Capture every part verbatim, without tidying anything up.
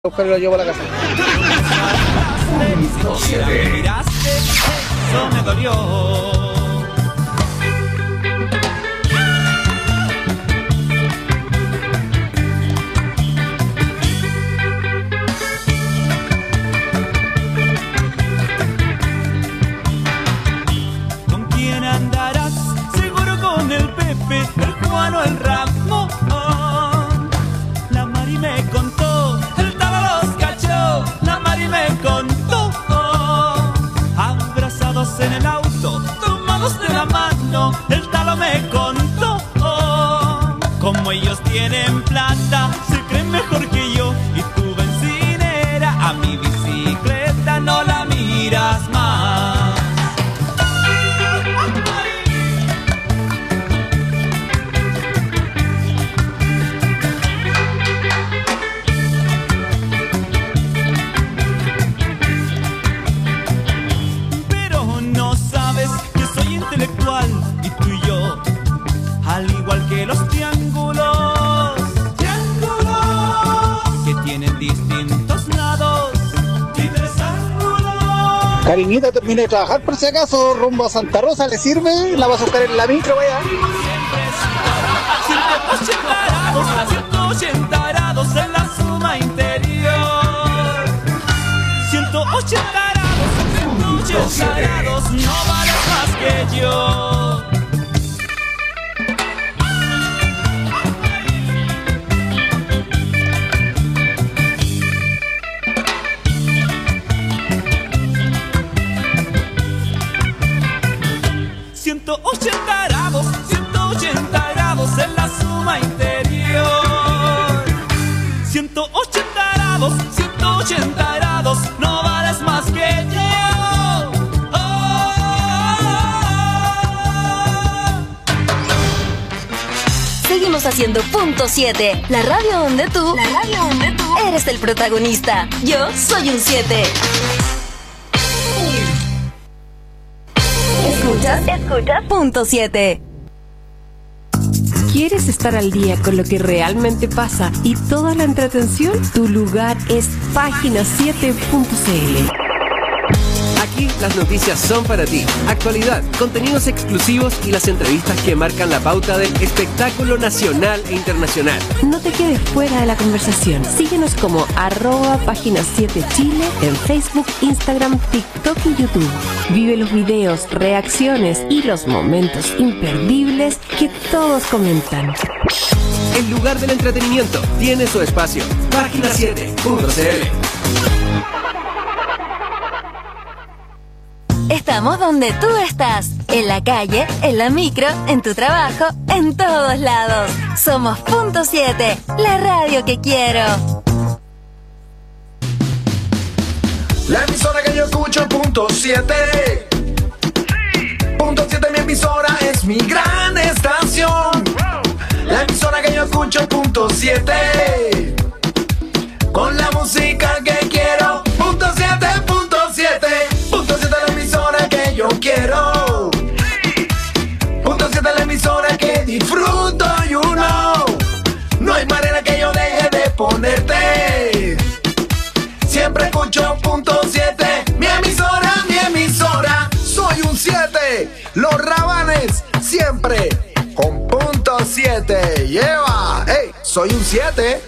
buscar y lo llevo a la casa. Si me miraste, eso me dolió. ¿Con quién andarás? Seguro con el Pepe, el Juan o el Ramón. La Mari me contó, el Taba los cachó. La Mari me contó, abrazados en el auto, tomados de la mano. El Talo me contó, como ellos tienen plata, se creen mejor que yo. Y tu bencinera, a mi bicicleta no la miras más. Y tú y yo, al igual que los triángulos, triángulos que tienen distintos lados y tres ángulos. Cariñita, terminé de trabajar por si acaso, rumbo a Santa Rosa, ¿le sirve? La vas a buscar en la micro, vaya. ciento ochenta grados, ciento ochenta grados en la suma interior. ciento ochenta grados, ciento ochenta grados, no vales más que yo. ciento ochenta grados, ciento ochenta grados en la suma interior. ciento ochenta grados, ciento ochenta grados, no vales más que yo. Seguimos haciendo punto siete, la radio donde tú, la radio donde tú eres el protagonista. Yo soy un siete. Escuchas, escuchas punto siete. ¿Quieres estar al día con lo que realmente pasa y toda la entretención? Tu lugar es página siete punto c l. Aquí las noticias son para ti. Actualidad, contenidos exclusivos y las entrevistas que marcan la pauta del espectáculo nacional e internacional. No te quedes fuera de la conversación. Síguenos como arroba página siete Chile en Facebook, Instagram, TikTok y YouTube. Vive los videos, reacciones y los momentos imperdibles que todos comentan. El lugar del entretenimiento tiene su espacio. página siete punto c l. Estamos donde tú estás, en la calle, en la micro, en tu trabajo, en todos lados. Somos punto siete, la radio que quiero. La emisora que yo escucho, punto siete. Punto siete, mi emisora, es mi gran estación. La emisora que yo escucho, punto siete. Con la música que quiero, punto siete, punto siete. Punto siete, la emisora que yo quiero. Punto siete, la emisora que disfruto, you know. No hay manera que yo deje de ponerte. Siempre escucho punto siete, mi emisora, mi emisora. Soy un siete, los Rabanes siempre con punto siete. Lleva, hey, soy un siete.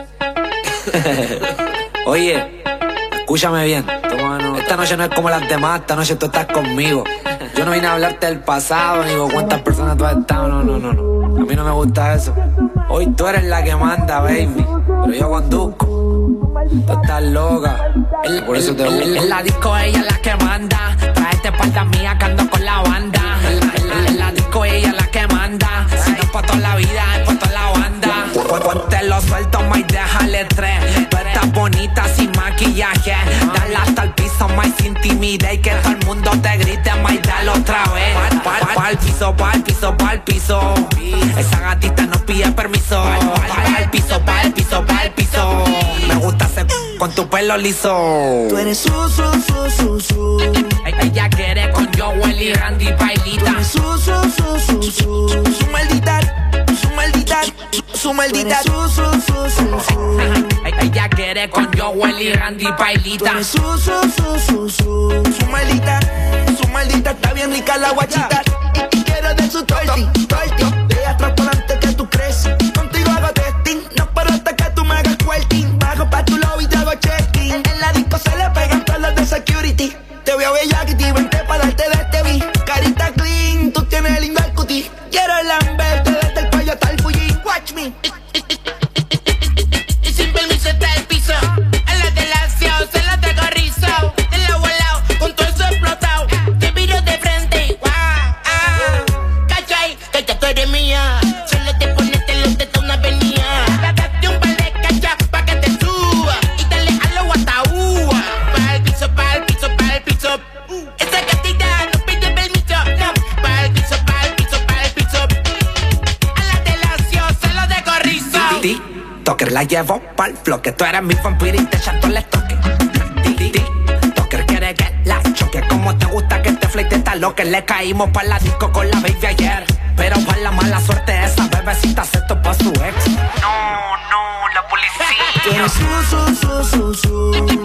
Oye, escúchame bien. Toma, no. Esta noche no es como las demás, esta noche tú estás conmigo. Yo no vine a hablarte del pasado, ni con cuántas personas tú has estado, no, no, no, no. A mí no me gusta eso. Hoy tú eres la que manda, baby, pero yo conduzco. Tú estás loca, el, por eso te gusta. En la disco ella es la que manda. Tráete espalda mía que ando con la banda. En la, en la, en la disco ella es la que manda. Si no es pa' toda la vida, es pa' toda la banda. Ponte lo suelto, ma, y déjale tres. Tú estás bonita sin maquillaje. Dale hasta el piso, ma, y sin timidez. Y que todo el mundo te grite, ma, y dale otra vez. Pa, pa, pa el piso, pa el piso, pa el piso. Esa gatita no pide permiso. Pa el piso, pa el piso, pa el piso. Me gusta hacer con tu pelo liso. Tú eres su, su, su, su, su. Ella quiere con Joel y Randy Bailita. Tú eres su, su, su, su, su. Su maldita, su maldita, su, su maldita, su, su, su, su, su. Ella quiere con Joel y Randy Pailita. Su, su, su, su, su, su maldita, su maldita, está bien rica la guachita. Y, y quiero de su torti, torti. De atrás para adelante que tú crees. Contigo hago testing, no paro hasta que tú me hagas quilting. Bajo pa' tu lobby y te hago checking. En la disco se le pegan todos los de security. Te veo bellaquiti, vente pa' darte de este beat. Carita clean, tú tienes lindo el cutie. Quiero lamberte desde el cuello hasta el Fuji. Watch me. Y sin permiso está el piso. A la de la ciao, se la traigo rizao. De la volao, con todo eso explotado. Te miro de frente, guau, ah. Cachai, que ya tú eres mía. Solo te pones, te lo te da una avenida. Date un par de cachas pa' que te suba. Y dale a lo guataúa. Pa' el piso, pa' el piso, pa' el piso. Esa gatita no pide permiso, no. Pa' el piso, pa' el piso, pa' el piso. A la de la ciao, se lo dejo rizao. Toker la llevo pa'l floque. Tú eres mi vampiro y te echato el estoque. Toker quiere que la choque. Como te gusta que te fleite tal lo que le caímos pa' la disco con la baby ayer. Pero pa' la mala suerte esa bebecita se topa a su ex. No, no, la policía. Tú eres su, su, su, su, su.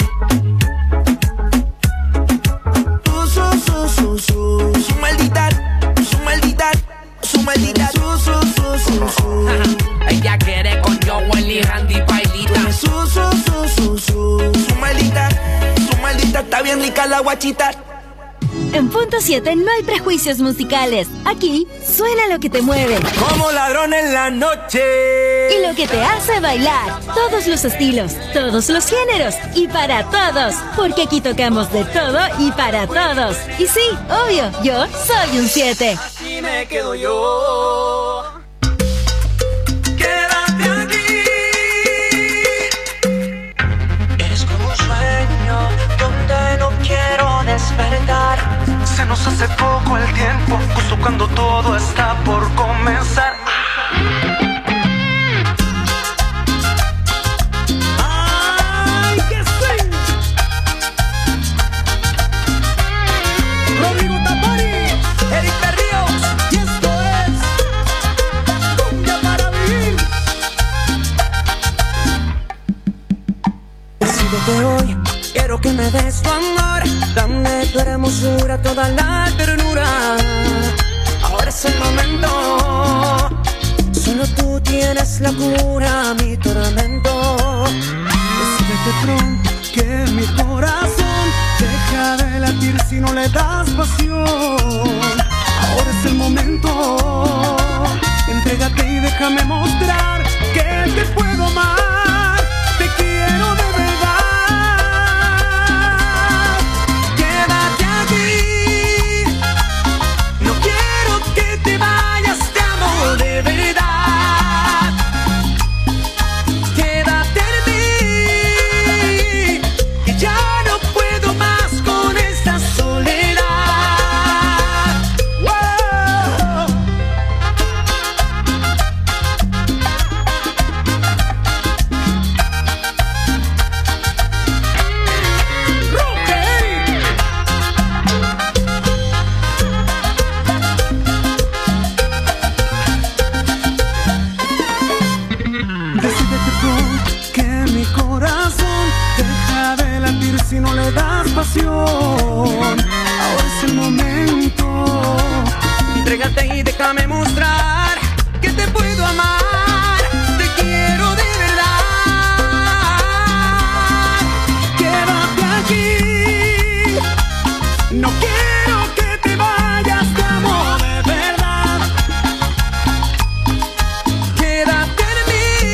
Su, su, su, su, su. Su maldita, su maldita, su maldita. Su, su, su, su, su. Ella quiere con Joel y Randy Pailita. Su, su, su, su, su. Su maldita, su maldita, está bien rica la guachita. En Punto siete no hay prejuicios musicales. Aquí suena lo que te mueve Como ladrón en la noche. y lo que te hace bailar. Todos los estilos, todos los géneros y para todos. Porque aquí tocamos de todo y para todos. Y sí, obvio, yo soy un siete. Aquí me quedo yo. Quédate aquí. Es como un sueño donde no quiero despertar. Se nos hace poco el tiempo, justo cuando todo está por comenzar. ¡Ay, que sí! Rodrigo Tapari, Eric Berríos, y esto es Cumbia para Vivir. Decídete hoy, quiero que me des tu amor. Dame tu hermosura, toda la ternura. Ahora es el momento. Solo tú tienes la cura a mi tormento. Decídete pronto que mi corazón deja de latir si no le das pasión. Ahora es el momento. Entrégate y déjame mostrar que te puedo amar. Te quiero de verdad. Si no le das pasión, ahora es el momento. Entrégate y déjame mostrar que te puedo amar. Te quiero de verdad. Quédate aquí. No quiero que te vayas, te amo de verdad. Quédate en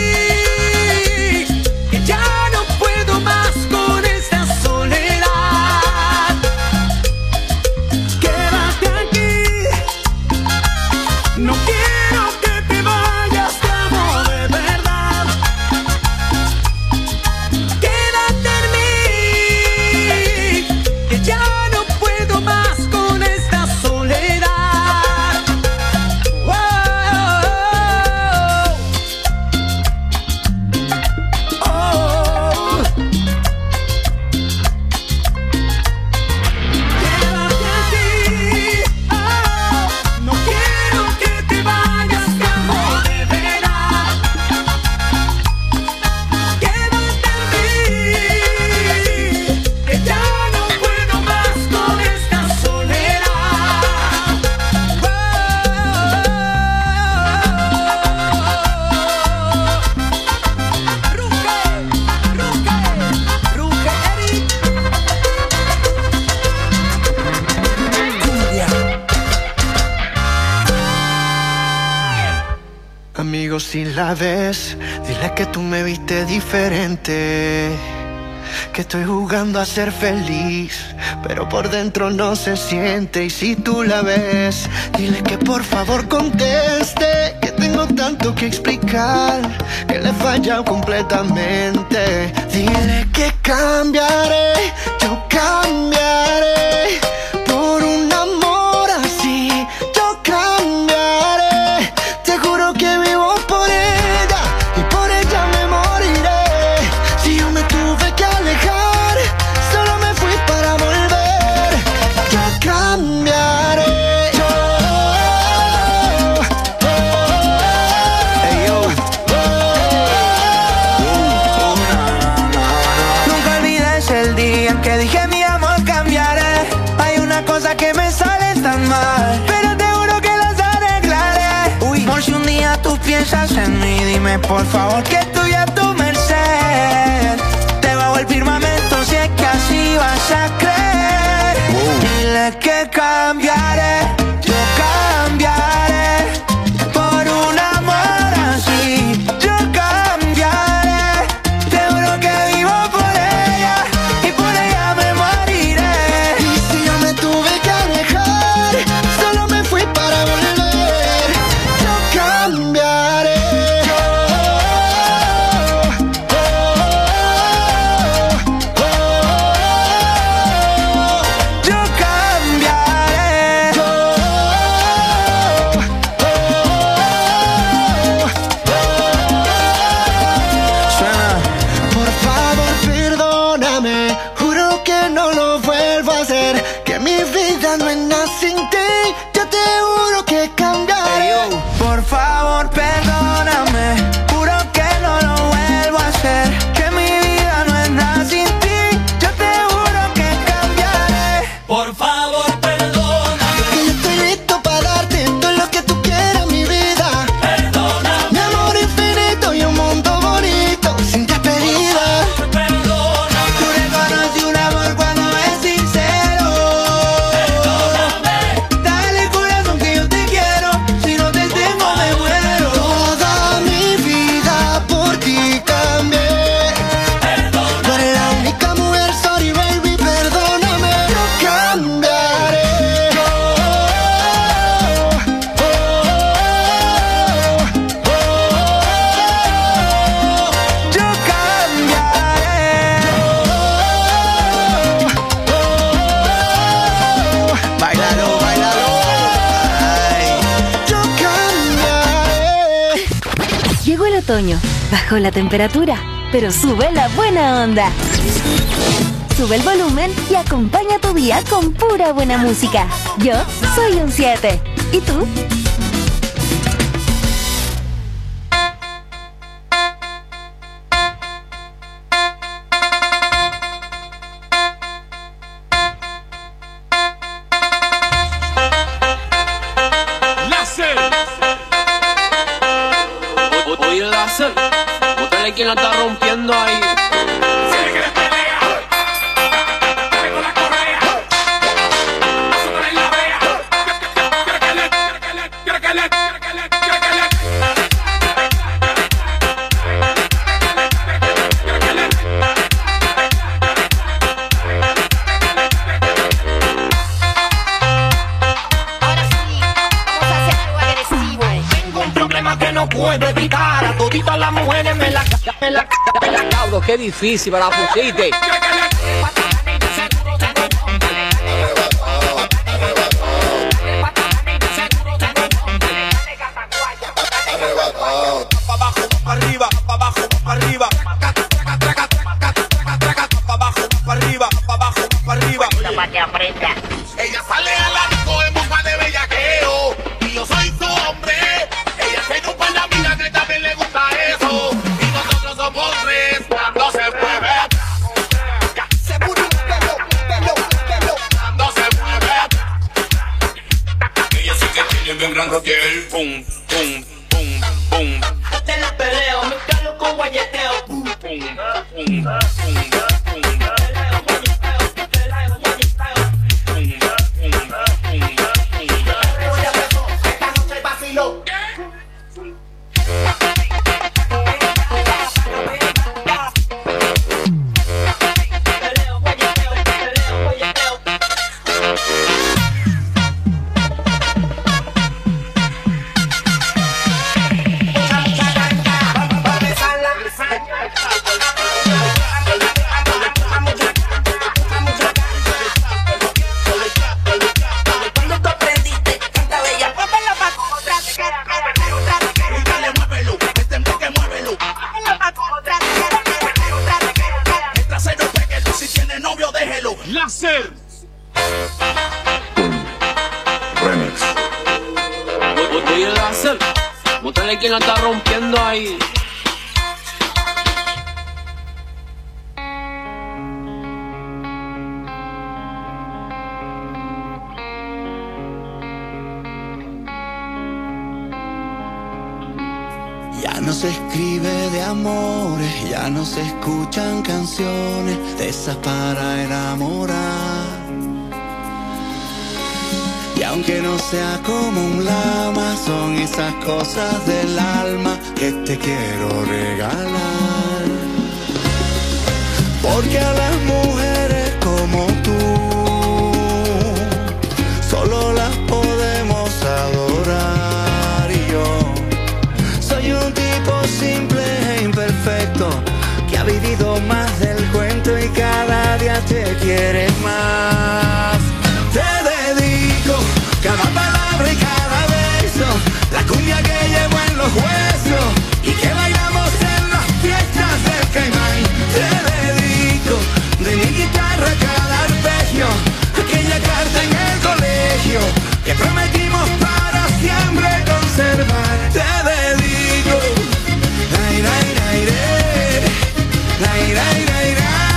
mí, que ya no puedo más con esta soledad. Quédate aquí. No quiero que te vayas, te si la ves, dile que tú me viste diferente, que estoy jugando a ser feliz, pero por dentro no se siente. Y si tú la ves, dile que por favor conteste, que tengo tanto que explicar, que le he fallado completamente. Dile que cambiaré, yo cambiaré por un amor así, yo cambiaré. Te juro que vivo por ella y por ella me moriré. Si yo me tuve que alejar, solo me fui para volver. Yo cambiaré. Yo, oh, oh, hey, yo. Oh, oh. Nunca olvides el día en que dije mi amor cambiaré. Hay una cosa que me sale tan mal, pero te juro que las arreglaré. Uy, por si un día tú piensas en mí, dime por favor que estoy a tu merced. Te bajo el firmamento si es que así vas a creer. Wow. Dile que cambiaré, yo cambiaré por un amor así, yo cambiaré. Te juro que vivo por ella y por ella me moriré. Y si yo me tuve que alejar, solo me fui para volver. Yo cambiaré. Yo, oh, oh, oh, oh. Yo cambiaré. Yo, oh, oh, oh. Suena. Por favor, perdóname, juro que no lo vuelvo a hacer, que mi vida no es nada sin ti. Yo te juro que cambiaré. Por favor, perdóname, juro que no lo vuelvo a hacer, que mi vida no es nada sin ti. Yo te juro que cambiaré. Por favor, perdóname, Que yo estoy listo para darte todo lo que tú quieras, mi vida. perdóname, Mi amor infinito y un mundo bonito sin despedida. perdóname, Tú reconoces un amor cuando es sincero. perdóname, Dale corazón que yo te quiero, si no te tengo me muero. Toda mi vida por ti cambié. Tú eres la única mujer, sorry baby, perdóname. Yo cambiaré. Yo, oh, oh, oh. Yo cambiaré. Bailalo, bailalo. Ay. Yo cambiaré. Llegó el otoño, bajó la temperatura, pero sube la buena onda. Sube el volumen y acompaña tu día con pura buena música. Yo soy un siete. ¿Y tú? Oye, Láser, bótale quien la está rompiendo ahí. Ahora sí, vamos a hacer algo agresivo. Tengo un problema que no puedo evitar. A toditas las mujeres me la me la me la Diablo, qué difícil, me la pusiste. Pa' abajo, pa' arriba, pa' abajo, pa' arriba. Pa' abajo, pa' arriba, pa' abajo, pa' arriba. Para que aprenda. Ella sale a la disco en busca de bellaqueo y yo soy su hombre. Ella tiene un par de amigas que también le gusta eso y nosotros somos tres cuando se mueve. Se mueve, pelo, pelo, pelo. Cuando se mueve. Ella sí que tiene bien gran rotiel. Pum, pum, pum, pum. te la peleo, me calo con guayeteo. Pum, pum, pum, pum. Esta noche vacilo. Si tiene novio, déjelo. Láser. Remix. Oye, Láser, bótale quien la está rompiendo ahí. Ya no se escribe de amores, ya no se escuchan canciones de esas para enamorar. Y aunque no sea como un lama, son esas cosas del alma que te quiero regalar. Porque a las mujeres como tú solo las podemos adorar. Y yo soy un tipo simple e imperfecto que ha vivido más del cuento y cada día te quiere más. Te dedico cada palabra y cada beso, la cumbia que llevo en los huesos y que bailamos en las fiestas del Caimán. Te dedico de mi guitarra cada arpegio, aquella carta en el colegio que prometimos para siempre conservar. Te dedico ay, ay, ay, ay, ay, ay, ay,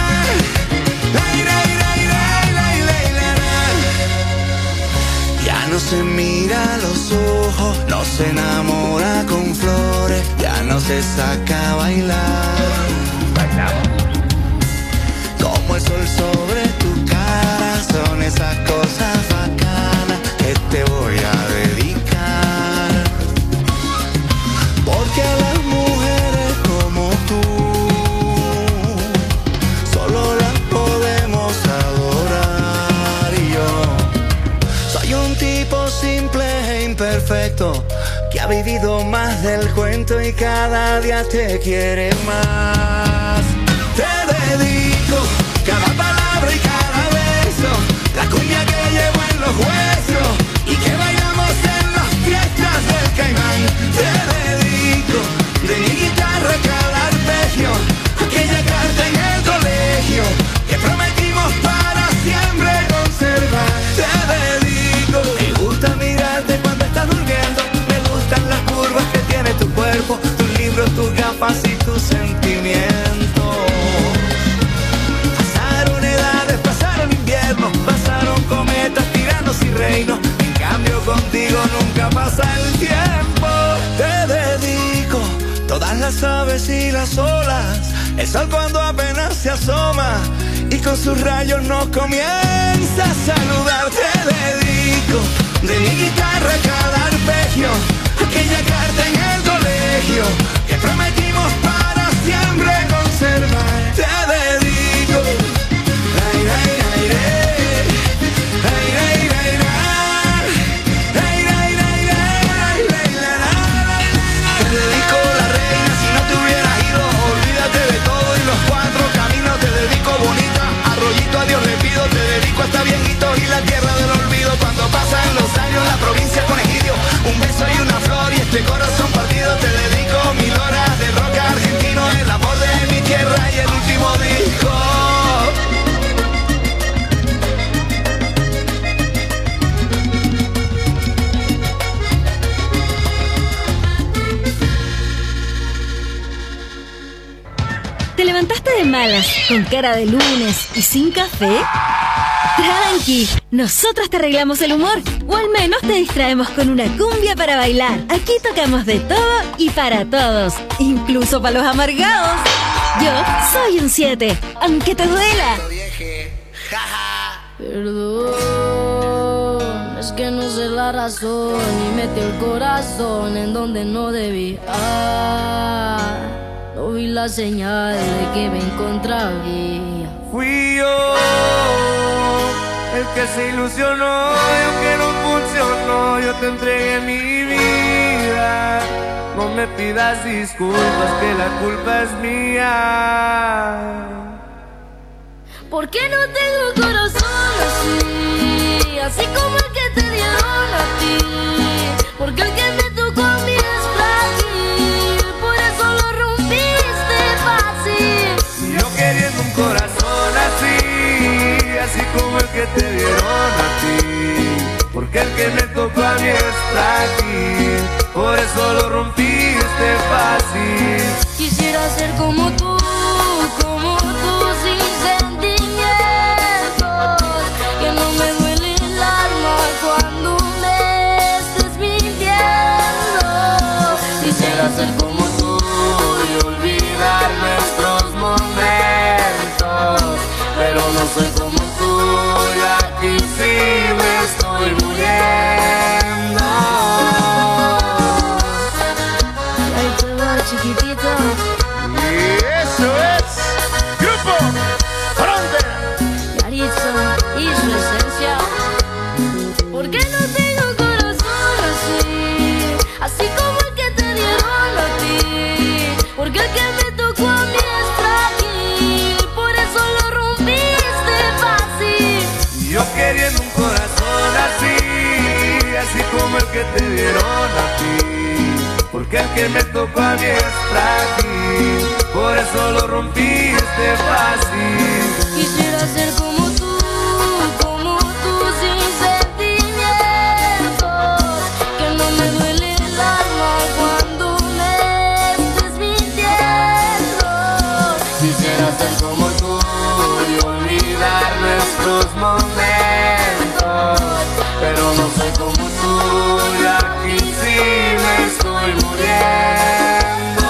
ya no se mira a los ojos, no se enamora con flores, ya no se saca a bailar. Bailamos. Como el sol sobre tu cara, son esas cosas bacanas que te voy a dedicar. Porque a las mujeres como tú solo las podemos adorar. Y yo soy un tipo simple e imperfecto que ha vivido más del cuento y cada día te quiere más. Te dedico cada palabra y cada beso, la cumbia que llevo en los huesos y que bailamos en las fiestas del Caimán. Te dedico de mi guitarra cada arpegio, aquella carta en el colegio que prometimos para siempre conservar. Te dedico. Me gusta mirarte cuando estás durmiendo, me gustan las curvas que tiene tu cuerpo, tus libros, tus gafas y tus sentimientos. Pasaron edades, pasaron inviernos, pasaron cometas, tiranos y reinos. En cambio contigo nunca pasa el tiempo. Te dedico todas las aves y las olas, el sol cuando apenas se asoma y con sus rayos nos comienza a saludar. Te dedico de mi guitarra cada arpegio, aquella carta en el colegio que prometimos para siempre conservar. Te dedico ay, ay, ay, ay, ay, ay, ay, ay, ay, ay, ay, ay, ay. Te dedico la reina, si no te hubieras ido, olvídate de todo y los cuatro caminos. Te dedico bonita, arroyito a Dios le pido. Te dedico hasta viejitos y la tierra del olvido. Cuando pasan los años la provincia con egidio, un beso y una flor y este corazón partido. Te dedico mil horas de rock argentino, el amor de mi tierra y el último disco. ¿Te levantaste de malas, con cara de lunes y sin café? Tranqui, nosotros te arreglamos el humor, o al menos te distraemos con una cumbia para bailar. Aquí tocamos de todo y para todos, incluso para los amargados. Yo soy un siete, aunque te duela. Perdón, es que no sé la razón y metí el corazón en donde no debía. No vi la señal de que me encontraba. Fui yo el que se ilusionó y aunque no funcionó, yo te entregué mi vida. No me pidas disculpas, que la culpa es mía. ¿Por qué no tengo el corazón así? Así como el que te dieron a ti. Porque el que me tocó a mí es frágil, por eso lo rompiste fácil. Yo queriendo un corazón así, que te dieron a ti, porque el que me tocó a mí está aquí, por eso lo rompiste fácil. Quisiera ser como tú, como tú, sin sentimientos, que no me duele el alma cuando me estés mintiendo. Quisiera ser como tú y olvidar nuestros momentos, pero no soy como tú y aquí sí me estoy muriendo. Ahí te va, chiquitito. Y eso es Grupo Frontera. Yaritza y su esencia. ¿Por qué no tengo corazón así? Así como el que te dieron a ti. Porque el que me tocó a mí es frágil, por eso lo rompiste fácil. Y yo queriendo un corazón así, así como el que te dieron a ti, porque el que me tocó a mí es frágil, por eso lo rompiste fácil. Quisiera ser como tú, como tú, sin sentimientos, que no me duele el alma cuando me estés mintiendo. Quisiera ser como tú y olvidar nuestros momentos, pero no soy como tú y aquí sí me estoy muriendo.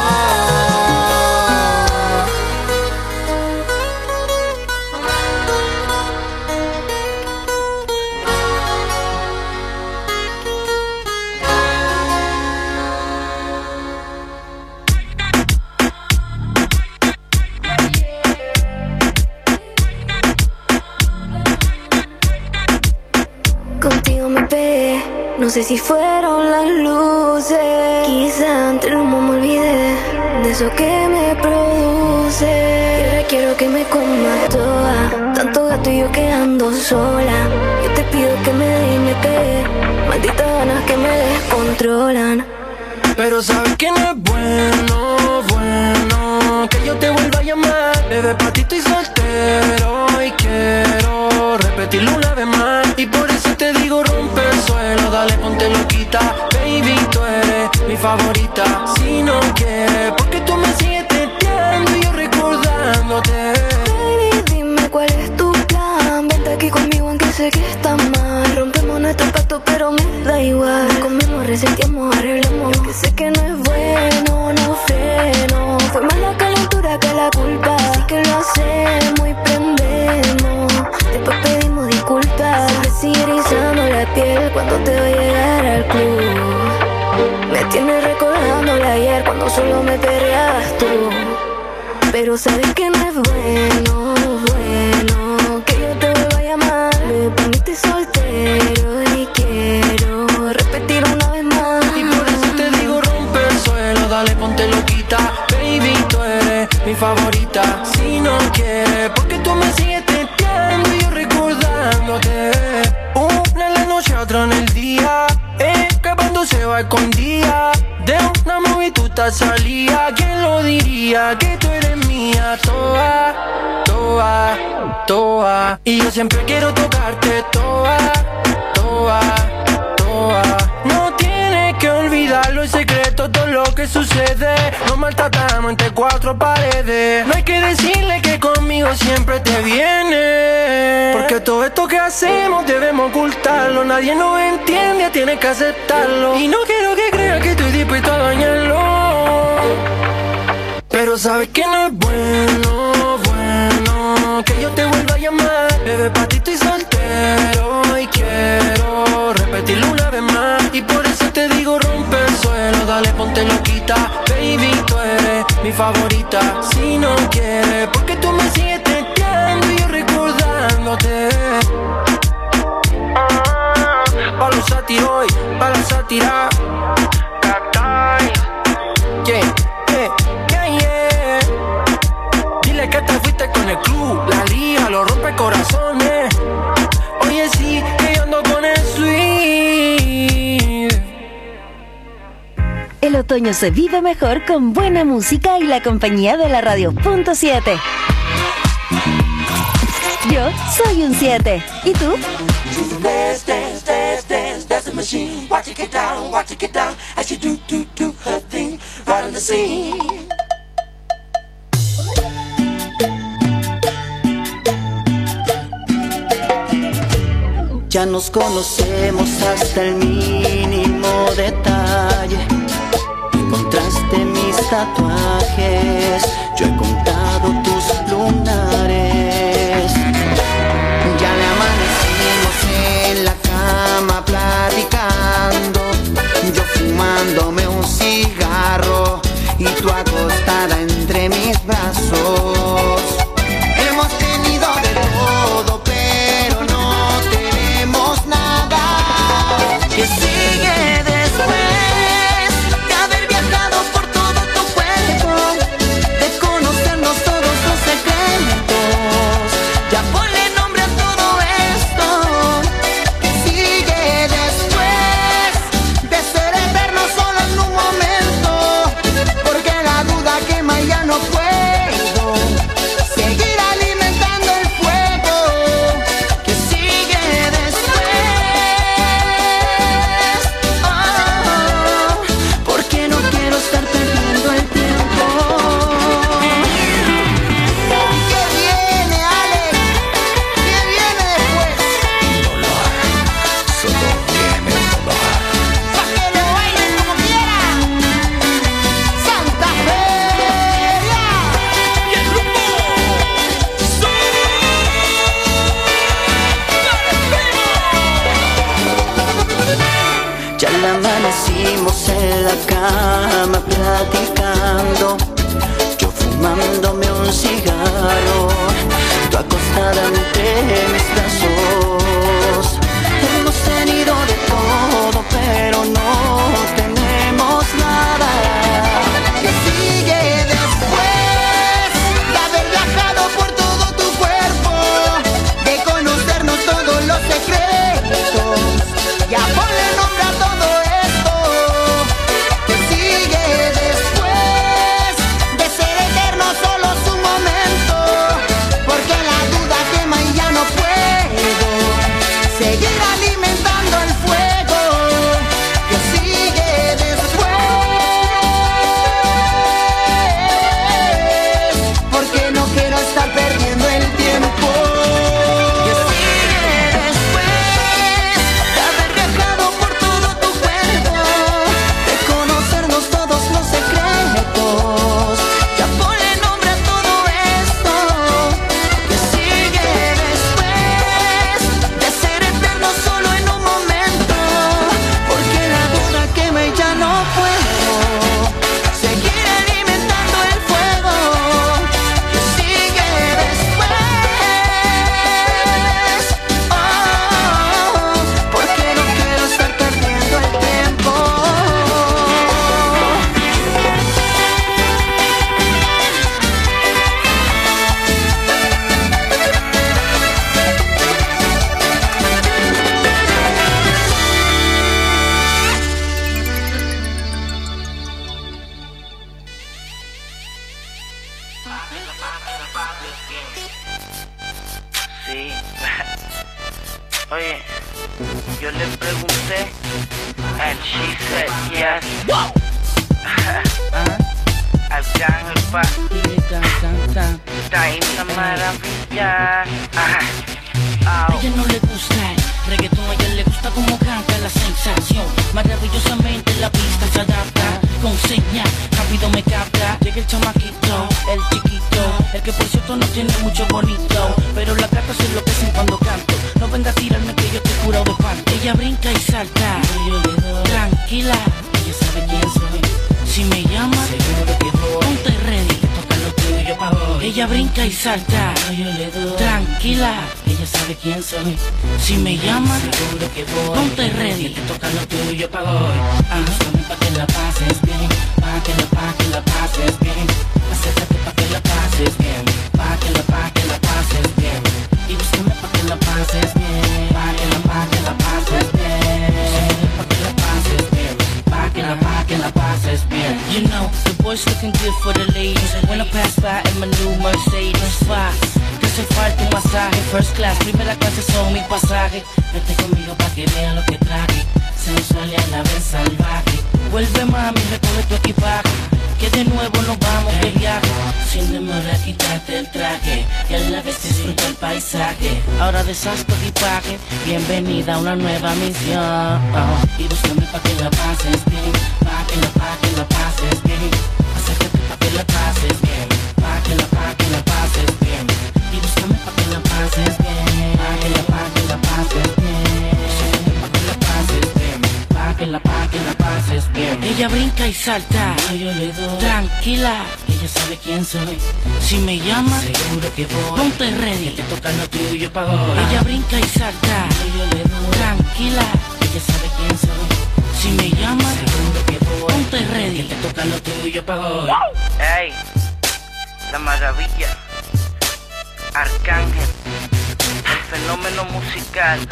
Contigo me pegué, no sé si fueron las luces. Quizá entre el humo me olvidé de eso que me produce. Y ahora quiero que me comas toda, tanto gato y yo quedando sola. Yo te pido que me dé y me pegue, malditas ganas que me descontrolan. Pero sabes que no es bueno, bueno que yo te vuelva a llamar. Bebé, pa' ti estoy soltero y quiero repetirlo una vez más. Y por eso te digo rompe el suelo, dale ponte loquita. Baby, tú eres mi favorita. Si no quieres, porque tú me sigues testeando y yo recordándote. Baby, dime cuál es tu plan. Vente aquí conmigo aunque sé que está mal. Rompemos nuestro pacto pero me da igual. Nos comemos, resentimos, arreglamos. Yo que sé que no es bueno, no freno. Fue más la calentura que la culpa. Así que lo hacemos y prendemos. Después pedimos disculpas. Se me sigue erizando la piel cuando te voy a llegar al club. Me tienes recordándole ayer cuando solo me perreabas tú. Pero sabes que no es bueno, bueno que yo te vuelva a llamar. Me poniste soltero y quiero repetir una vez más. Y por eso te digo rompe el suelo, dale ponte loquita. Baby, tú eres mi favorita. Si no quieres, porque tú me sigues testeando y yo recordándote. Una en la noche, otra en el día, escapándose va escondida. De una movie tú te salía. ¿Quién lo diría? Que tú eres mía. Toa, toa, toa. Y yo siempre quiero tocarte. Toa, toa, toa. No tienes que olvidarlo, el secreto, todo lo que sucede. Nos maltratamos entre cuatro paredes. No hay que decirle que conmigo siempre te viene, porque todo esto que hacemos debemos ocultarlo. Nadie nos entiende, tienes que aceptarlo. Y no quiero que creas que estoy dispuesto a dañarlo, pero sabes que no es bueno, bueno que yo te vuelva a llamar. Bebé, pa' ti estoy soltero y quiero repetirlo una vez más. Y por eso te digo rompe el suelo, dale ponte loquita. Baby, tú eres mi favorita. Si no quieres, porque tú me sigues testeando y yo recordándote. Pa' los sátiros hoy, pa' la sátira. Cacay. Yeah, yeah, yeah, yeah. Dile que te fuiste con el club, la liga, lo rompe corazones. Oye, sí, que yo ando con el sweet. El otoño se vive mejor con buena música y la compañía de la radio punto siete. Yo soy un siete. ¿Y tú? Dance, dance, dance, dance, that's the machine. Watch it get down, watch it get down. As she do, do, do her thing, right on the scene. Ya nos conocemos hasta el mínimo detalle. Encontraste mis tatuajes, yo he contado tus lunares. Ya le amanecimos en la cama platicando, yo fumándome un cigarro y tú acostada entre mis brazos. Hemos tenido de todo, pero no tenemos nada. Que sigue después de haber viajado por todo tu cuerpo, de conocernos todos los secretos. Ya ponle nombre a todo esto. Que sigue después de ser eterno solo en un momento, porque la duda quema y ya no puedo seguir alimentando el fuego. Que sigue después, oh, porque no quiero estar perdiendo el tiempo. ¿Qué viene, Alex? ¿Qué viene después? Dolor, solo viene el dolor. Pa' que lo bailen como quieran. Santa Feria. Y el grupo ya la amanecimos en la cama platicando, yo fumándome un cigarro, tú acostada entre mis brazos. Hemos tenido de todo, pero no tenemos nada. Que sigue después de haber viajado por todo tu cuerpo, de conocernos todos los secretos. Ya ponle nombre a todo esto. Que sigue después de ser eterno solo su momento, porque la duda quema y ya no puedo seguir alimentando el fuego. Que sigue después, porque no quiero estar perdiendo el tiempo. Que sigue después de haber viajado por todo tu cuerpo, de conocernos todos los secretos. Ya ponle nombre a todo esto. Que sigue después de ser eterno solo en un momento, porque la duda quema y ya no puedo seguir alimentando el fuego. Que sigue después, oh, porque no quiero estar perdiendo el tiempo. Sí. Oye, yo le pregunté and she said yes. Al Ángel pa está esa maravilla. Ajá. A ella no le gusta el reggaetón, a ella le gusta como canta la sensación. Maravillosamente la pista se adapta, con señas, rápido me capta. Llega el chamaquito, el chiquito, el que por cierto no tiene mucho bonito, pero la gata se enloquecen cuando canto. No venga a tirarme que yo te curado de espanto. Ella brinca y salta, yo le doy. Tranquila, ella sabe quién soy. Si me llama, seguro que voy. Ponte ready, toca lo tuyo, yo pa' voy. Ella brinca y salta, yo le doy. Tranquila, ella sabe quién soy. Si me llama, seguro que voy. Ponte ready, te toca lo tuyo, pa' voy. Ah, búscame pa' que la pases bien, pa' que la, pa' que la pases bien. Acércate pa' que la pases bien, pa' que la, pa' que la pases bien. Y búscame pa' que la pases bien, pa' que la, pa' que la pases bien. Pa' que la pases bien, pa' que la, pa' que la pases bien. You know, the boys looking good for the ladies. When I pass by in my new Mercedes, fast. Que hace falta un masaje first class, primera clase son mi pasaje. Vete conmigo pa' que vean lo que traje. Sensual y a la vez salvaje. Vuelve mami, recoge tu equipaje, que de nuevo nos vamos de viaje. Sin demora quitarte el traje y a la vez disfruta el paisaje. Ahora deshaz tu equipaje, bienvenida a una nueva misión. Y búscame pa' que la pases bien, pa' que la, pa' que la pases bien. Acércate pa' que la pases bien, pa' que la, pa' que la pases bien. Y búscame pa' que la pases bien, pa' que la, pa' que la pases bien. Pa' que la pases bien, pa' que la, pa' que la pases bien. Ella brinca y salta, yo le doy. Tranquila, ella sabe quién soy. Si me llamas, seguro que voy. Ponte ready, que te toca lo tuyo pa' hoy. Ella brinca y salta, yo le doy. Tranquila, ella sabe quién soy. Si me llamas, seguro que voy. Ponte ready, que te toca lo tuyo pa' hoy. Ey, la maravilla, Arcángel, el fenómeno musical.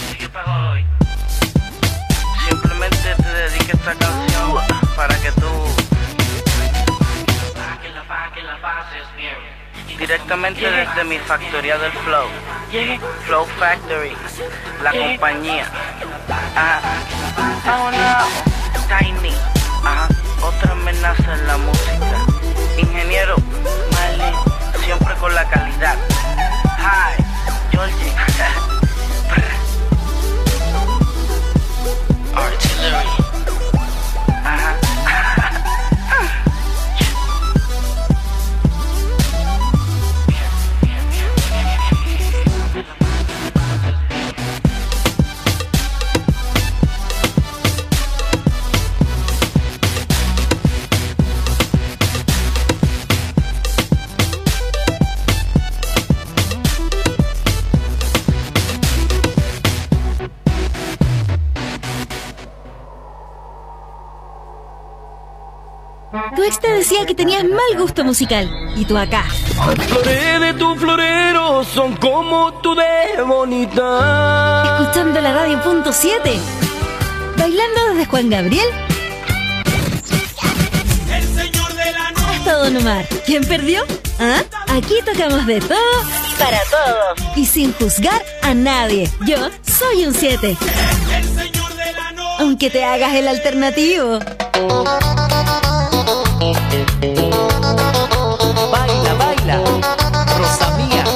Simplemente te dedico esta canción para que tú directamente desde mi factoría del Flow, Flow Factory, la compañía. Ajá. Oh no, Tiny. Ajá. Otra amenaza en la música. Ingeniero Marley, siempre con la calidad. Hi, Georgie. Artillery. Ajá. Tu ex te decía que tenías mal gusto musical. Y tú acá. Las flores de tu florero son como tú de bonita. Escuchando la radio punto siete. Bailando desde Juan Gabriel El señor de la noche. hasta Don Omar. ¿Quién perdió? ¿Ah? Aquí tocamos de todo y para todos. Y sin juzgar a nadie. Yo soy un siete. El señor de la noche. Aunque te hagas el alternativo. Baila, baila, Rosa mía.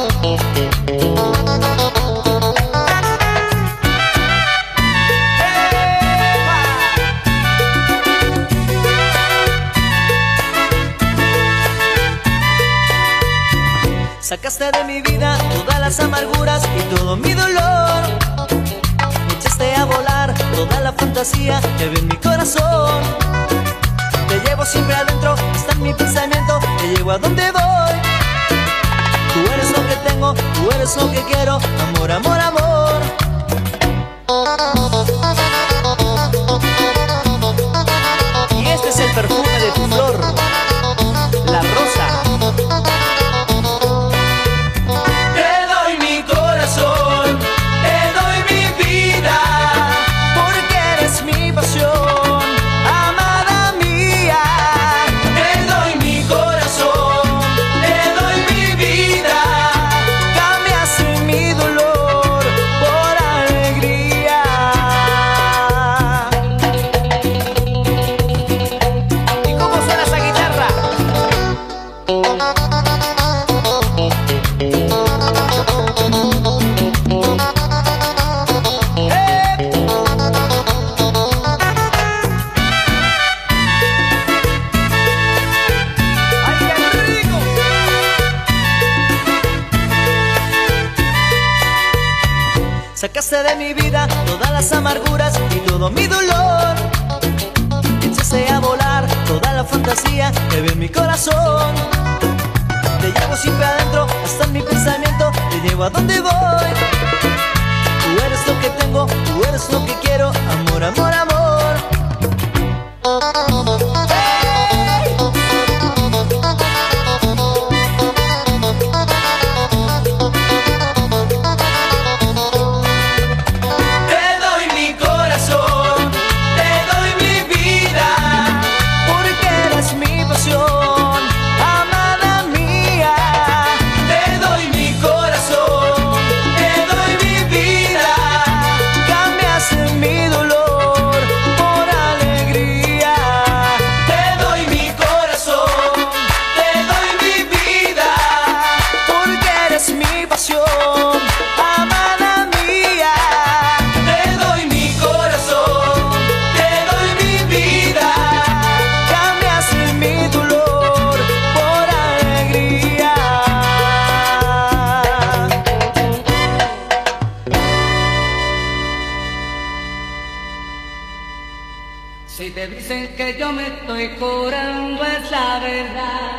Sacaste de mi vida todas las amarguras y todo mi dolor. Me echaste a volar toda la fantasía que había en mi corazón. Te llevo siempre adentro, está en mi pensamiento, te llevo a donde voy. Tú eres lo que tengo, tú eres lo que quiero, amor, amor, amor. Y este es el perfume de tu flor, la rosa. Te doy mi corazón, te doy mi vida, porque eres mi pasión. Sacaste de mi vida todas las amarguras y todo mi dolor. Echaste a volar toda la fantasía que había en mi corazón. Te llevo siempre adentro, hasta en mi pensamiento, te llevo a donde voy. Tú eres lo que tengo, tú eres lo que quiero, amor, amor, amor. Hey. Te doy mi corazón, te doy mi vida, porque eres mi pasión, amada mía. Te doy mi corazón, amada mía. Te doy mi corazón, te doy mi vida. Cambiaste mi dolor por alegría. Si te dicen que yo me estoy curando es la verdad.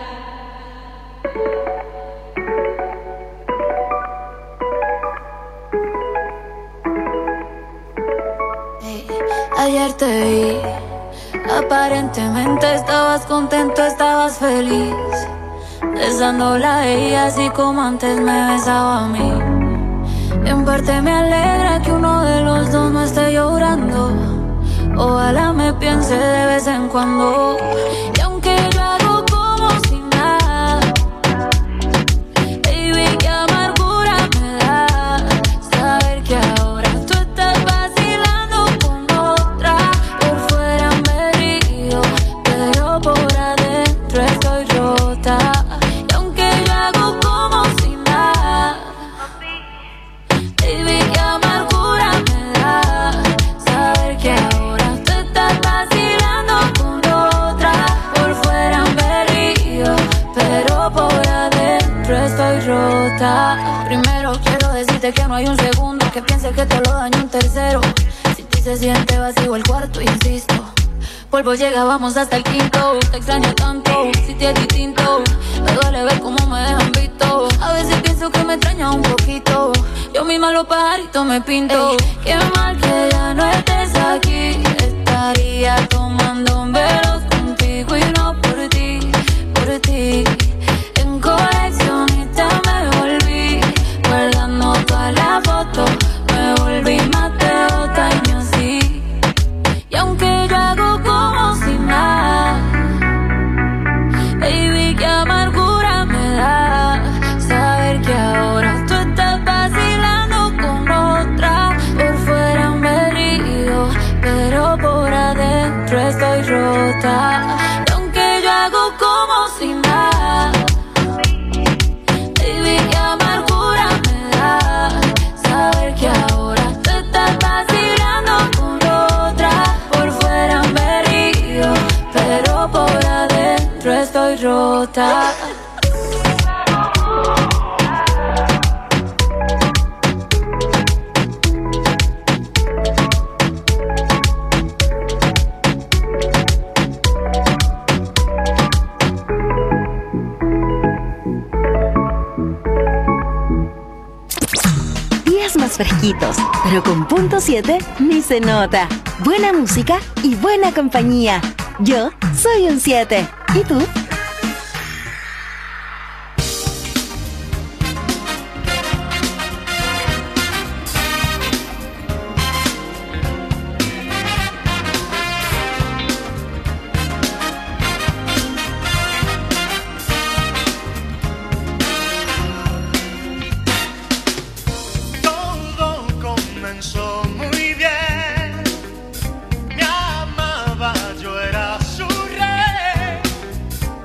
Ayer te vi, aparentemente estabas contento, estabas feliz, besándola a ella así como antes me besaba a mí. En parte me alegra que uno de los dos no esté llorando. Ojalá me piense de vez en cuando. Y aunque yo hago como si nada, baby, qué amargura me da saber que ahora tú estás vacilando con otra. Por fuera me río, pero por adentro estoy rota. Y aunque yo hago como si nada, baby, qué amargura me da saber que ahora tú estás vacilando con otra. Por fuera me río, pero por adentro estoy rota. Primero quiero decirte que no hay un segundo que piense que te lo daño un tercero. Si ti se siente vacío el cuarto, insisto, polvo llega, vamos hasta el quinto. Te extraño tanto, si te es distinto. Me duele ver cómo me dejan visto. A veces pienso que me extraña un poquito. Yo misma los pajaritos me pinto. Ey, qué mal que ya no estés aquí. Estaría tomando velos contigo y no por ti, por ti. En coleccionista me volví, guardando todas las fotos. Me volví más de otaño así. Y aunque yo hago como si nada, baby, qué amargura me da saber que ahora tú estás vacilando con otra. Por fuera me río, pero por adentro estoy rota. Y aunque yo hago como si nada, baby, qué amargura me da saber que ahora tú estás vacilando con otra. Por fuera me río, pero por adentro estoy rota. Días más fresquitos, pero con punto siete ni se nota. Buena música y buena compañía. Yo soy un siete. ¿Y tú? Todo comenzó muy bien. Me amaba, yo era su rey.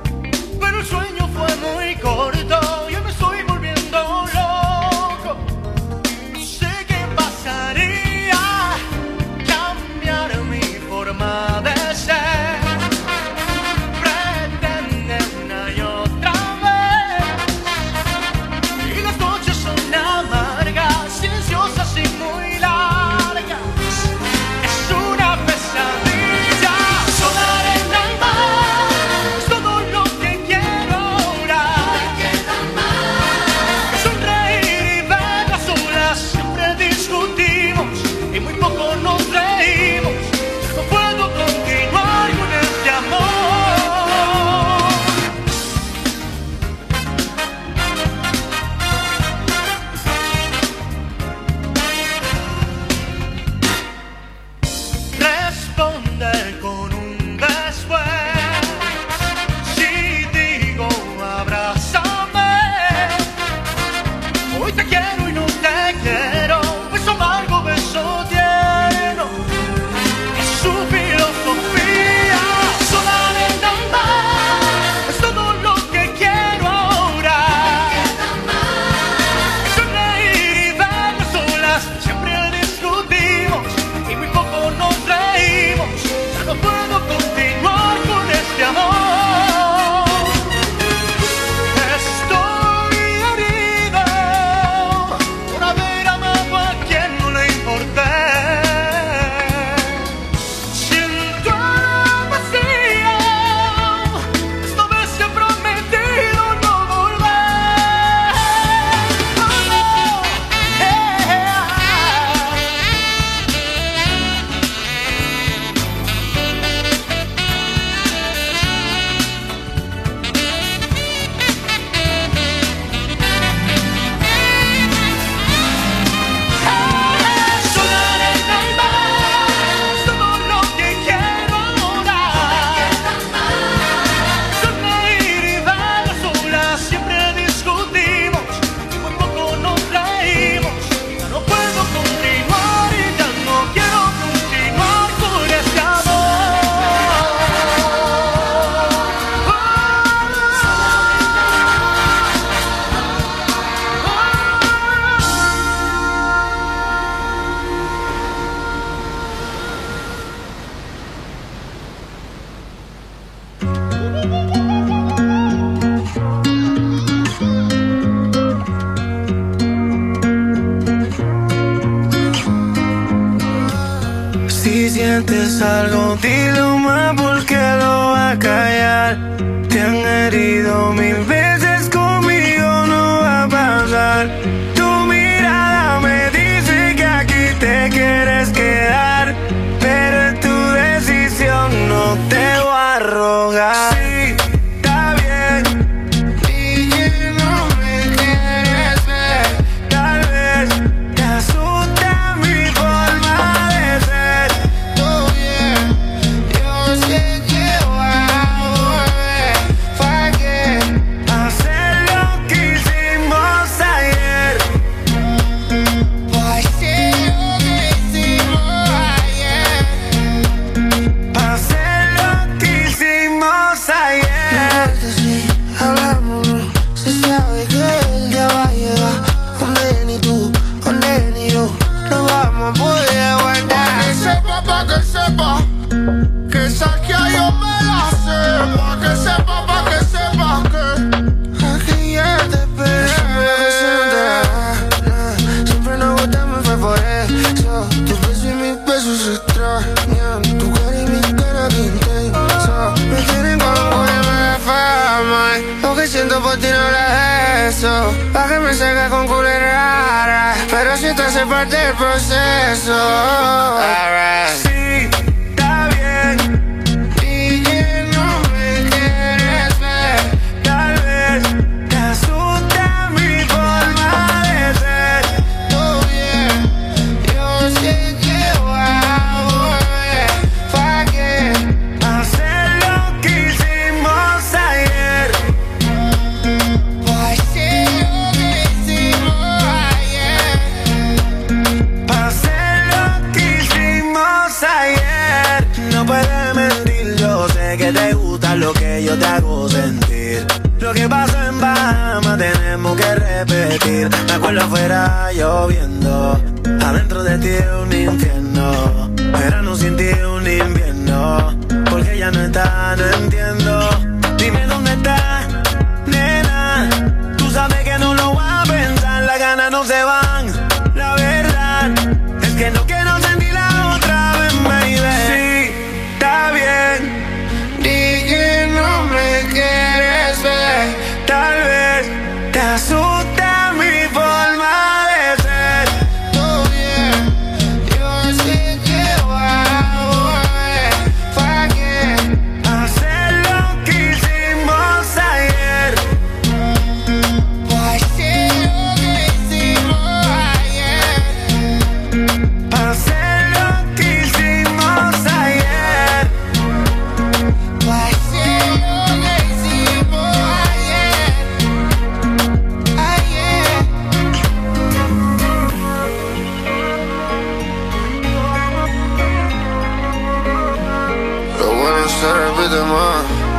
sientes algo, dilo más porque lo va a callar. Te han herido mil veces, conmigo no va a pasar. Tu mirada me dice que aquí te quieres quedar, pero es tu decisión, no te voy a rogar. Sí, está bien. Y que no me quieres ver, tal vez te asusta mi forma de ser. Todo bien, yo sé que voy a volver. ¿Para qué hacer lo que hicimos ayer? Pa' hacer lo que hicimos ayer. Pa' hacer lo que hicimos ayer. Sí, hablamos, se sabe que el día va a llegar. Donde ni tú, donde ni yo, no vamos a poder aguantar. Pa' que sepa, pa' que sepa, que esa que yo me la sé. Pa' que sepa, pa' que sepa, que aquí ya te esperé. Siempre nos gustamos, fue por eso. Tu beso y mis besos se extrañan, tu cara y mi cara que intensa. Me tienen con poema de fama, lo que siento por ti no era eso. Pa' que me salga con culo rara, pero si te hace parte del proceso. Alright. Sí, está bien. Y que no me quieres ver, tal vez te asusta mi forma de ser. Todo bien, yo sé que voy a volver. ¿Pa' qué hacer lo que hicimos ayer? Pa' hacer lo que hicimos ayer. Pa' hacer lo que hicimos ayer. No puedes mentir, yo sé que te gusta lo que yo te hago sentir. Lo que pasó en Bahamas tenemos que repetir. Me acuerdo afuera lloviendo, adentro de ti es un infierno. Verano sin ti es un invierno, porque ya no está, no entiendo. Dime dónde está, nena. Tú sabes que no lo voy a pensar, las ganas no se van. La verdad es que no quiero sentirla otra vez, baby. Sí, está bien. Di que no me quieres ver, tal vez te asusta mi forma de ser. Todo bien, yo sé que voy a volver. ¿Pa' qué hacer lo que hicimos ayer? Pa' hacer lo que hicimos ayer. Pa' hacer lo que hicimos ayer. Pa' hacer lo que hicimos ayer. Ayer. Lo bueno se repite más.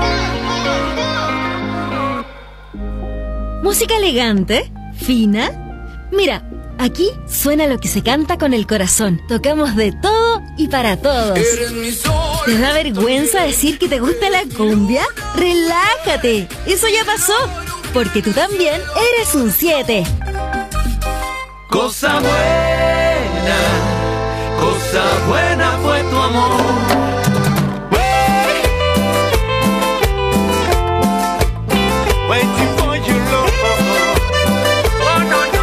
¿Música elegante? ¿Fina? Mira, aquí suena lo que se canta con el corazón. Tocamos de todo y para todos. ¿Te da vergüenza decir que te gusta la cumbia? ¡Relájate! Eso ya pasó, porque tú también eres un siete. Cosa buena, cosa buena fue tu amor. Waiting for your love. Oh, no, no,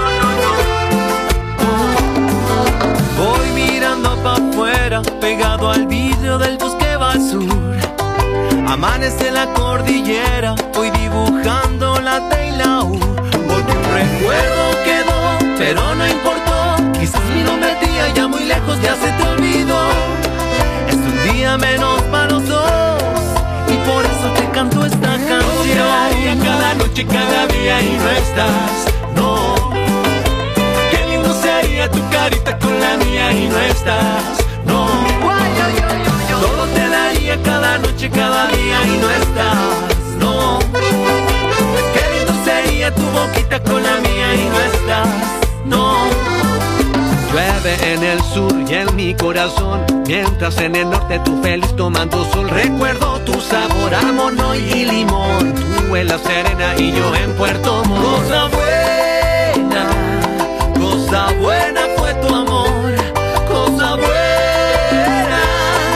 no, no. Voy mirando pa' afuera, pegado al vidrio del bosque va al sur. Amanece la cordillera, voy dibujando la T y la U. Porque un recuerdo quedó, pero no importó. Quizás mi nombre a ti allá muy lejos ya se te olvidó. Es un día menos para los dos, y por eso te canto esta canción. Cada noche, cada día y no estás, no. Qué lindo sería tu carita con la mía y no estás, no. Todo te daría cada noche, cada día y no estás, no. Qué lindo sería tu boquita con la mía y no estás, no. Llueve en el sur y en mi corazón, mientras en el norte tú feliz tomando sol. Recuerdo tu sabor a mono y limón, tú en La Serena y yo en Puerto Montt. Cosa buena, cosa buena fue tu amor. Cosa buena,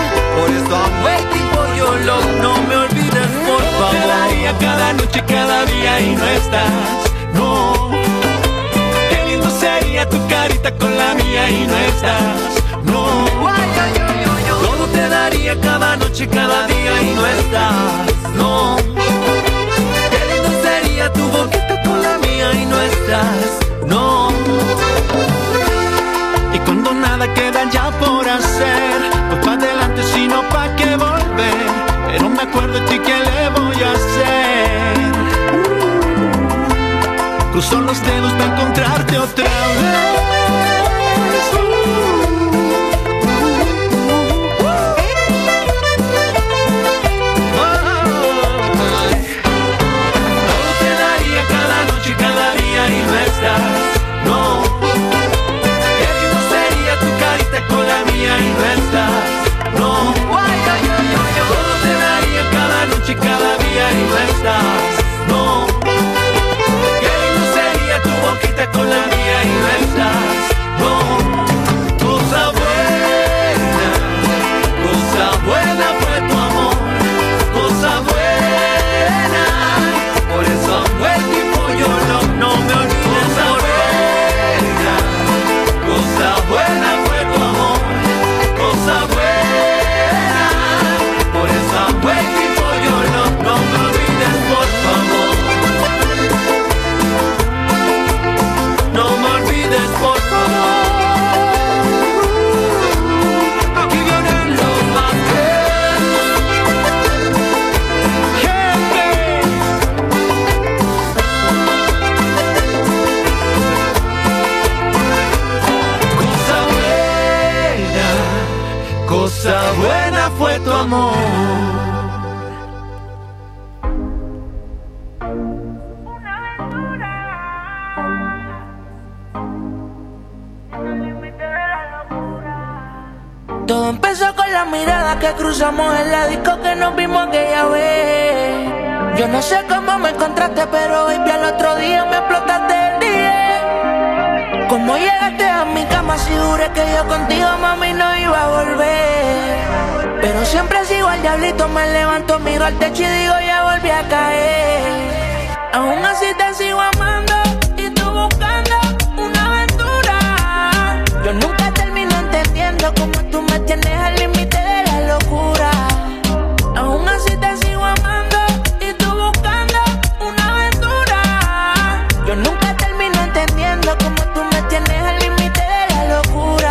noche, cada día y no estás, no. Qué lindo sería tu carita con la mía y no estás, no. Todo te daría cada noche, cada día y no estás, no. Qué lindo sería tu boquita con la mía y no estás, no. Y cuando nada queda ya por hacer, pues pa' adelante sino pa' qué volver. Pero me acuerdo de ti, ¿qué le voy a hacer? Uh, cruzo los dedos para encontrarte otra vez. No, qué lindo sería tu carita con la mía y no estás, no. Todo te daría cada noche, cada día y no estás, no. Qué lindo sería tu boquita con la mía y no estás, no. Cosa buena, cosa buena fue tu amor, cosa buena. Por eso fue el tiempo yo no, no me olvido. Cosa buena fue tu amor, cosa buena. Por esa buen tipo yo no, no me olvides por favor. No me olvides por favor. Aquí vienen los vaqueros. Gente. Cosa buena fue tu amor. Todo empezó con la mirada que cruzamos en la disco que nos vimos aquella vez. Yo no sé cómo me encontraste, pero baby al otro día me explotaste el día. Cómo llegaste a mi cama si juré que yo contigo, mami, no iba a volver. Pero siempre sigo al diablito, me levanto, miro al techo y digo ya volví a caer. Aún así te sigo amando y tú buscando una aventura. Yo nunca termino entendiendo cómo tú me tienes al límite de la locura. Aún así te sigo amando y tú buscando una aventura. Yo nunca termino entendiendo cómo tú me tienes al límite de la locura.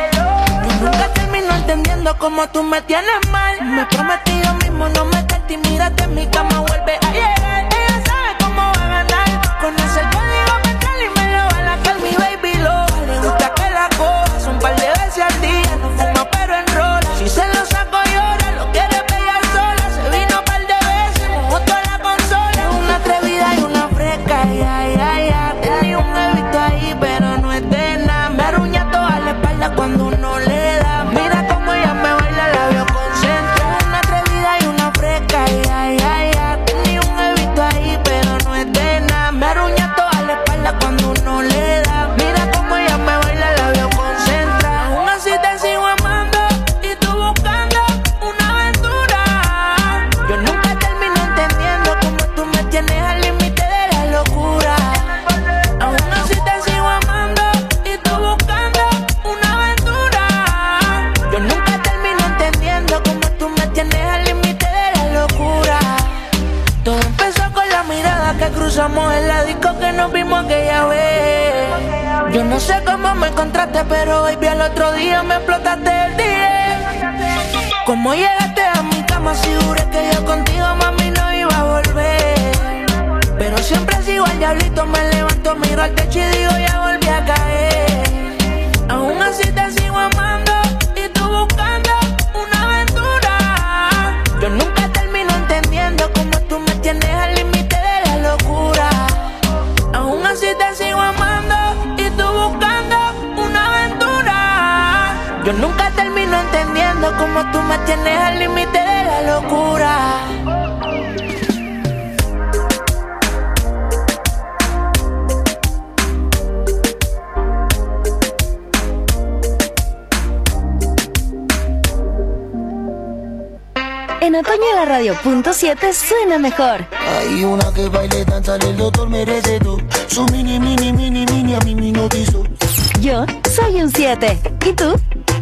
Yo nunca termino entendiendo cómo tú me tienes mal. Me prometí yo mismo no meterte y mírate en mi cama, vuelve a llegar. Ella sabe cómo va a ganar, conoce el código mental y me lo va a lacar. Mi baby lo le gusta que la cojas un par de veces al día. No fuma pero enrola, si se lo saco llora. Lo quiere pegar sola, se vino un par de veces, mojó toda la consola. Es una atrevida y una fresca, ya, ya, ya. Tenía un evito ahí pero no es de nada. Me arruña toda la espalda cuando uno le da. Mira cómo ella me baila, la veo concentrada. Una atrevida y una fresca, ya, ya, ya. Tenía un evito ahí pero no es de nada. Me arruña toda la espalda cuando uno le da. Mira cómo ella me baila, la veo concentrada. Aún así te sigo amando y tú buscando una aventura. Yo nunca termino entendiendo cómo tú me tienes al límite de la locura. Aún así te sigo amando y tú buscando una aventura. Yo nunca termino entendiendo cómo tú me tienes al límite de la locura. Todo empezó con la mirada que cruzamos en la disco que nos vimos aquella vez. Yo no sé cómo me encontraste, pero baby al otro día me explotaste el día. Cómo llegaste a mi cama si juré que yo contigo, mami, no iba a volver. Pero siempre sigo al diablito, me levanto, miro al techo y digo ya volví a caer. Aún así te sigo amando y tú buscando una aventura. Yo nunca termino entendiendo cómo tú me tienes al límite de la locura. Aún así te sigo amando y tú buscando una aventura. Yo nunca termino entendiendo cómo tú me tienes al límite de la locura. En otoño la radio punto siete suena mejor. Hay una que baile, danza, el doctor merece todo. Su mini, mini, mini, mini, a mí me hipnotizó. Yo soy un siete. ¿Y tú?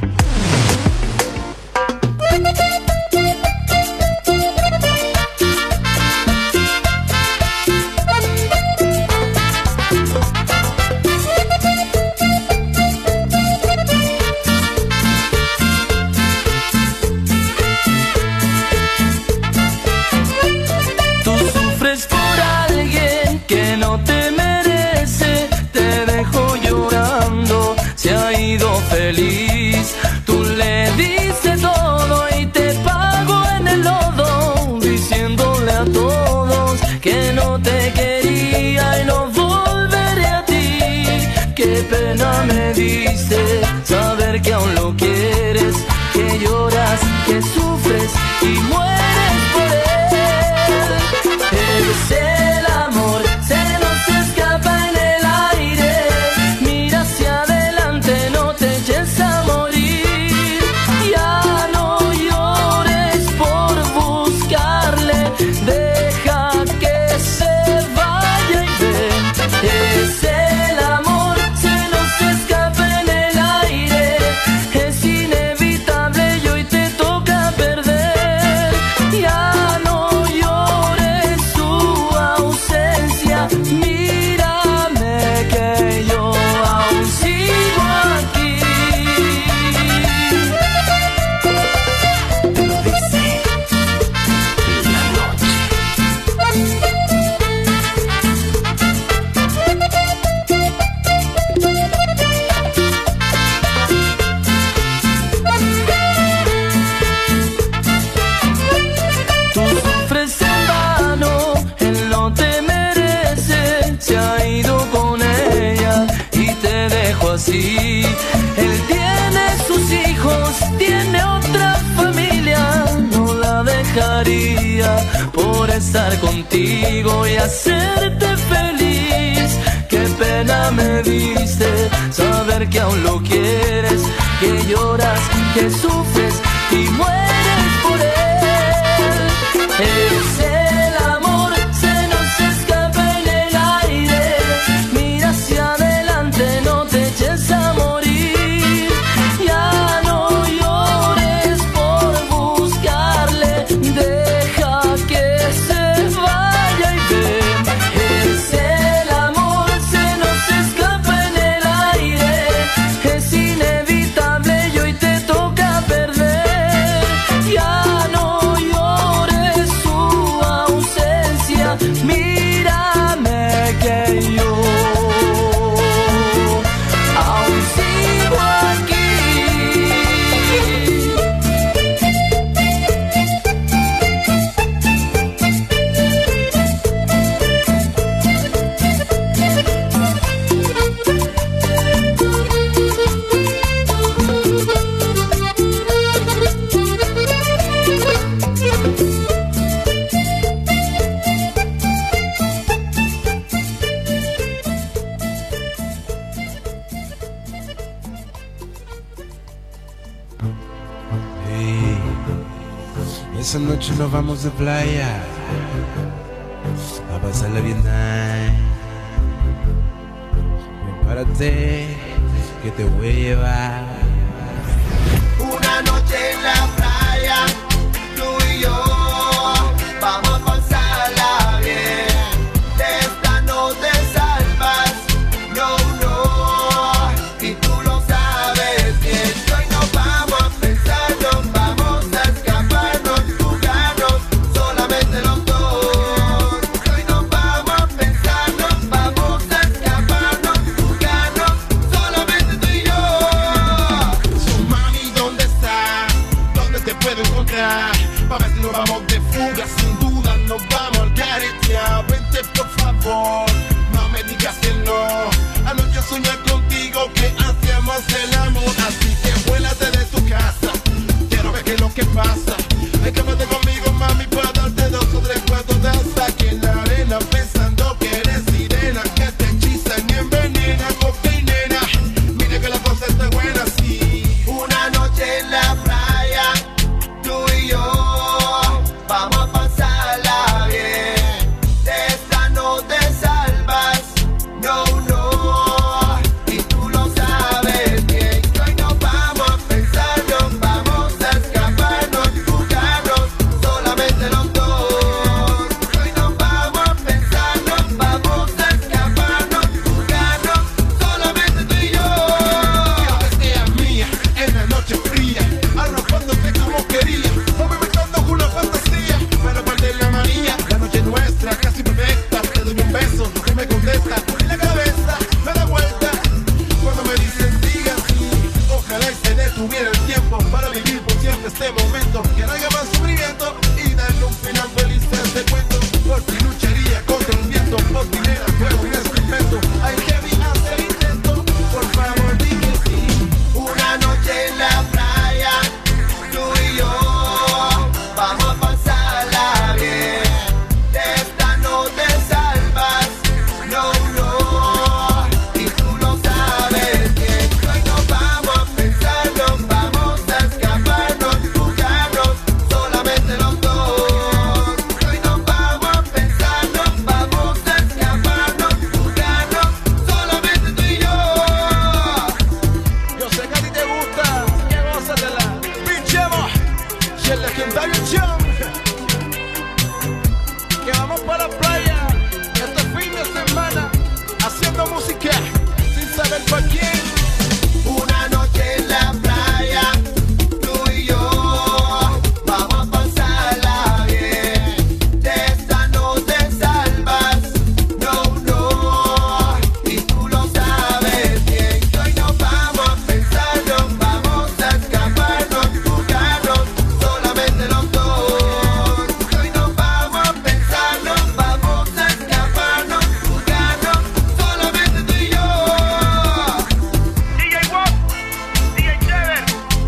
Feliz, tú le dices todo y te pago en el lodo, diciéndole a todos que no te quería y no volveré a ti. Qué pena me dice saber que aún lo quieres, que lloras, que sufres y mueres por él. Eres el amor, se nos escapa en el aire. Mira hacia adelante, no te eches a morir. Ya no llores por buscarle, deja que se vaya y ven. Es el amor, se nos escapa en el aire. Es inevitable y hoy te toca perder. Ya no llores su ausencia, mírame que yo aún sigo aquí. Te lo dice la noche. Tú sufres en vano, él no te merece. Se ha ido con ella y te dejó así. Él tiene sus hijos, tiene otra familia. No la dejaría por estar contigo y hacerte feliz. Qué pena me diste saber que aún lo quieres, que lloras, que sufres y mueres por él. Es el amor, se nos escapa en el aire. Mira hacia adelante, no te eches a morir. Ya no llores por buscarle, deja que se vaya y ven. Es el amor, se nos escapa en el aire. Es inevitable y hoy te toca perder. Ya no llores su ausencia, mírame que yo aún sigo aquí. Hey, esa noche nos vamos de playa a pasarla bien nice. Prepárate que te voy a llevar